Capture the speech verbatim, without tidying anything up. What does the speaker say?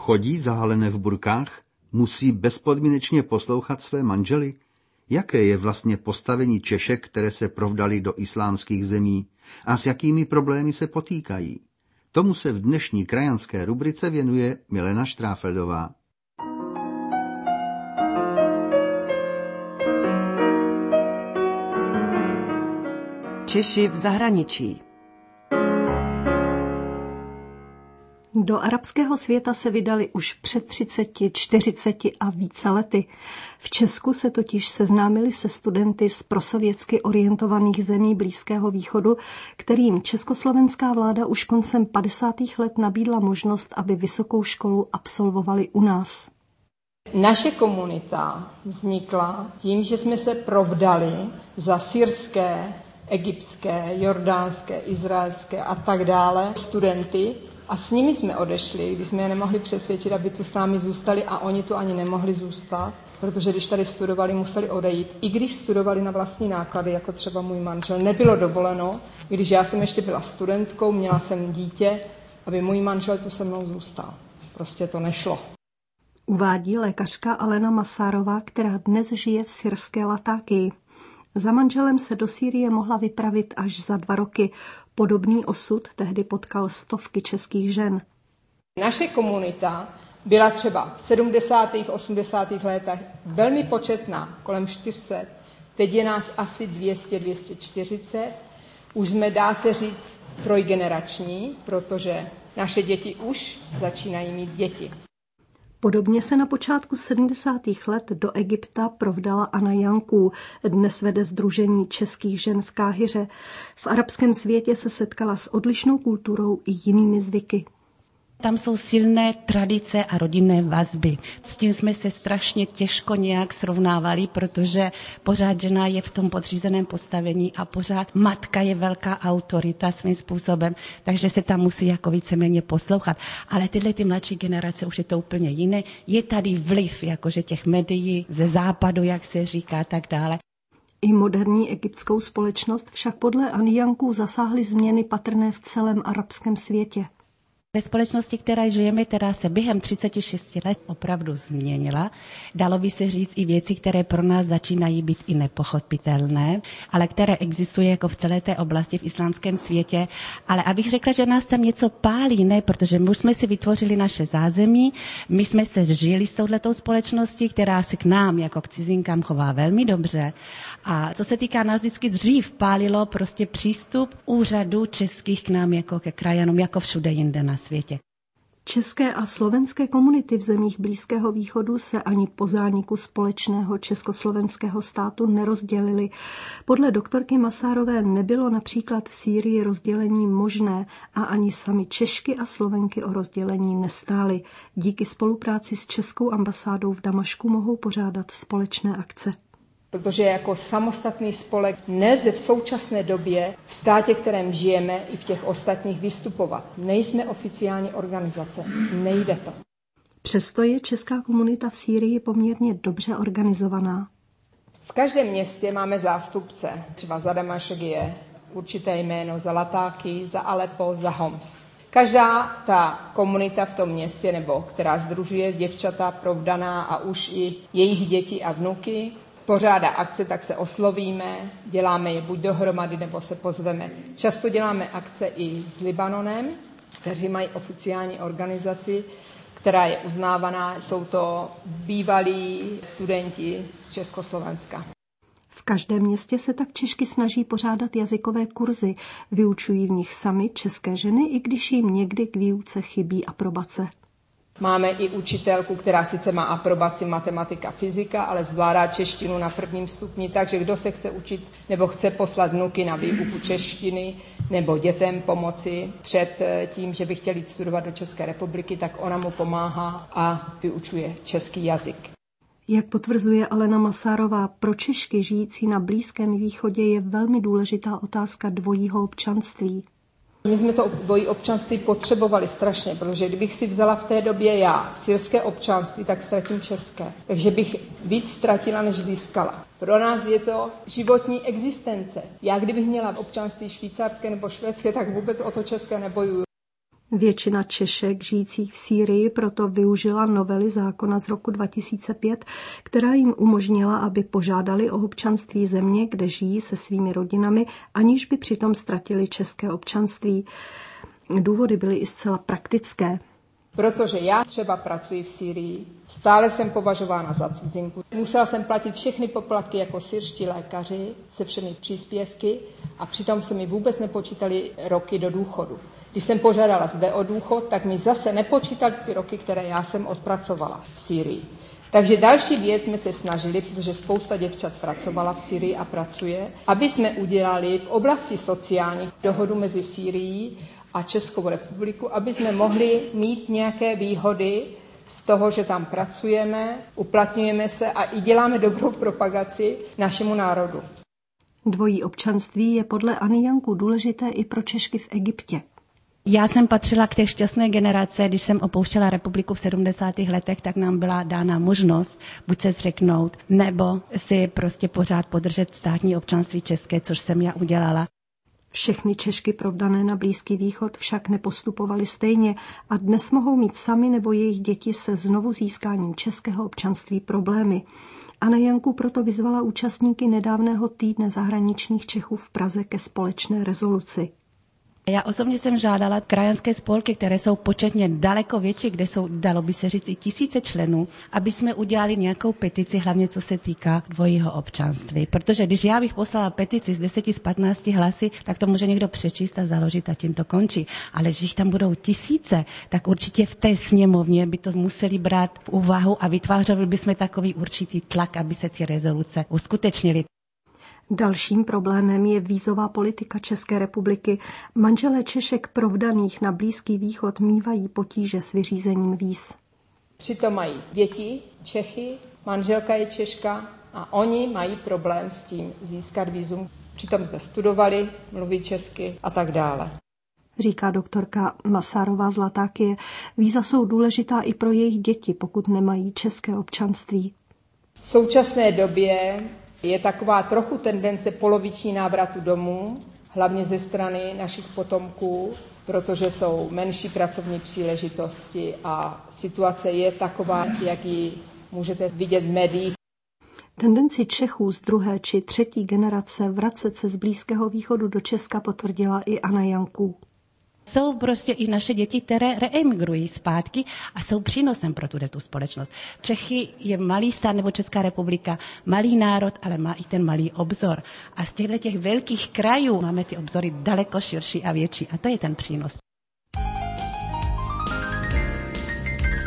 chodí zahalené v burkách? Musí bezpodmínečně poslouchat své manžely? Jaké je vlastně postavení Češek, které se provdaly do islámských zemí a s jakými problémy se potýkají? Tomu se v dnešní krajanské rubrice věnuje Milena Štráfeldová. Češi v zahraničí. Do arabského světa se vydali už před třiceti, čtyřiceti a více lety. V Česku se totiž seznámili se studenty z prosovětsky orientovaných zemí Blízkého východu, kterým československá vláda už koncem padesátých let nabídla možnost, aby vysokou školu absolvovali u nás. Naše komunita vznikla tím, že jsme se provdali za syrské, egyptské, jordánské, izraelské a tak dále studenty, a s nimi jsme odešli, když jsme je nemohli přesvědčit, aby tu s námi zůstali, a oni tu ani nemohli zůstat, protože když tady studovali, museli odejít. I když studovali na vlastní náklady, jako třeba můj manžel, nebylo dovoleno, když já jsem ještě byla studentkou, měla jsem dítě, aby můj manžel tu se mnou zůstal. Prostě to nešlo. Uvádí lékařka Alena Masárová, která dnes žije v syrské Latákii. Za manželem se do Sýrie mohla vypravit až za dva roky. Podobný osud tehdy potkal stovky českých žen. Naše komunita byla třeba v sedmdesátých, osmdesátých letech velmi početná, kolem čtyři sta. Teď je nás asi dvě stě, dvě stě čtyřicet. Už jsme, dá se říct, trojgenerační, protože naše děti už začínají mít děti. Podobně se na počátku sedmdesátých let do Egypta provdala Anna Janků. Dnes vede sdružení českých žen v Káhiře. V arabském světě se setkala s odlišnou kulturou i jinými zvyky. Tam jsou silné tradice a rodinné vazby. S tím jsme se strašně těžko nějak srovnávali, protože pořád žena je v tom podřízeném postavení a pořád matka je velká autorita svým způsobem, takže se tam musí jako víceméně poslouchat. Ale tyhle ty mladší generace už je to úplně jiné. Je tady vliv jakože těch médií ze západu, jak se říká, tak dále. I moderní egyptskou společnost však podle Anny Janků zasáhly změny patrné v celém arabském světě. Ve společnosti, které žijeme, která se během třiceti šesti let opravdu změnila, dalo by se říct i věci, které pro nás začínají být i nepochopitelné, ale které existují jako v celé té oblasti v islámském světě. Ale abych řekla, že nás tam něco pálí, ne, protože my už jsme si vytvořili naše zázemí, my jsme se žili s touhletou společností, která se k nám jako k cizinkám chová velmi dobře. A co se týká nás, vždycky dřív pálilo prostě přístup úřadů českých k nám jako ke krajanům, jako všude jinde na světě. České a slovenské komunity v zemích Blízkého východu se ani po zániku společného československého státu nerozdělily. Podle doktorky Masárové nebylo například v Sýrii rozdělení možné a ani sami Češky a Slovenky o rozdělení nestály. Díky spolupráci s českou ambasádou v Damašku mohou pořádat společné akce. Protože jako samostatný spolek nelze v současné době v státě, kterém žijeme, i v těch ostatních vystupovat. Nejsme oficiální organizace, nejde to. Přesto je česká komunita v Sýrii poměrně dobře organizovaná. V každém městě máme zástupce. Třeba za Damašek je určité jméno, za Latáky, za Alepo, za Homs. Každá ta komunita v tom městě, nebo která sdružuje děvčata provdaná a už i jejich děti a vnuky, pořádá akce, tak se oslovíme, děláme je buď dohromady, nebo se pozveme. Často děláme akce i s Libanonem, kteří mají oficiální organizaci, která je uznávaná. Jsou to bývalí studenti z Československa. V každém městě se tak Češky snaží pořádat jazykové kurzy. Vyučují v nich sami české ženy, i když jim někdy k výuce chybí aprobace. Máme i učitelku, která sice má aprobaci matematika, fyzika, ale zvládá češtinu na prvním stupni, takže kdo se chce učit nebo chce poslat vnuky na výuku češtiny nebo dětem pomoci před tím, že by chtěli studovat do České republiky, tak ona mu pomáhá a vyučuje český jazyk. Jak potvrzuje Alena Masárová, pro Češky žijící na Blízkém východě je velmi důležitá otázka dvojího občanství. My jsme to dvojí občanství potřebovali strašně, protože kdybych si vzala v té době já syrské občanství, tak ztratím české. Takže bych víc ztratila, než získala. Pro nás je to životní existence. Já kdybych měla občanství švýcarské nebo švédské, tak vůbec o to české nebojuju. Většina Češek žijících v Sýrii proto využila novely zákona z roku dva tisíce pět, která jim umožnila, aby požádali o občanství země, kde žijí se svými rodinami, aniž by přitom ztratili české občanství. Důvody byly i zcela praktické. Protože já třeba pracuji v Sýrii, stále jsem považována za cizinku. Musela jsem platit všechny poplatky jako syrští lékaři se všemi příspěvky a přitom se mi vůbec nepočítali roky do důchodu. Když jsem požádala zde o důchod, tak mi zase nepočítali ty roky, které já jsem odpracovala v Sýrii. Takže další věc jsme se snažili, protože spousta děvčat pracovala v Sýrii a pracuje, aby jsme udělali v oblasti sociální dohodu mezi Sýrií a Českou republiku, aby jsme mohli mít nějaké výhody z toho, že tam pracujeme, uplatňujeme se a i děláme dobrou propagaci našemu národu. Dvojí občanství je podle Anny Janku důležité i pro Češky v Egyptě. Já jsem patřila k té šťastné generace, když jsem opouštěla republiku v sedmdesátých letech, tak nám byla dána možnost buď se zřeknout, nebo si prostě pořád podržet státní občanství české, což jsem já udělala. Všechny Češky provdané na Blízký východ však nepostupovaly stejně a dnes mohou mít sami nebo jejich děti se znovu získáním českého občanství problémy. Anna Janku proto vyzvala účastníky nedávného týdne zahraničních Čechů v Praze ke společné rezoluci. Já osobně jsem žádala krajanské spolky, které jsou početně daleko větší, kde jsou, dalo by se říct, i tisíce členů, aby jsme udělali nějakou petici, hlavně co se týká dvojího občanství. Protože když já bych poslala petici z deseti z patnácti hlasy, tak to může někdo přečíst a založit a tím to končí. Ale když jich tam budou tisíce, tak určitě v té sněmovně by to museli brát v úvahu a vytvářeli bychom takový určitý tlak, aby se ty rezoluce uskutečnily. Dalším problémem je vízová politika České republiky. Manželé Češek provdaných na Blízký východ mívají potíže s vyřízením víz. Přitom mají děti, Čechy, manželka je Češka a oni mají problém s tím získat vízum. Přitom zde studovali, mluví česky a tak dále. Říká doktorka Masárová z Latákie. Víza jsou důležitá i pro jejich děti, pokud nemají české občanství. V současné době je taková trochu tendence poloviční návratu domů, hlavně ze strany našich potomků, protože jsou menší pracovní příležitosti a situace je taková, jak ji můžete vidět v médiích. Tendenci Čechů z druhé či třetí generace vracet se z Blízkého východu do Česka potvrdila i Anna Janku. Jsou prostě i naše děti, které reemigrují zpátky a jsou přínosem pro tu společnost. Čechy je malý stát nebo Česká republika, malý národ, ale má i ten malý obzor. A z těchto těch velkých krajů máme ty obzory daleko širší a větší a to je ten přínos.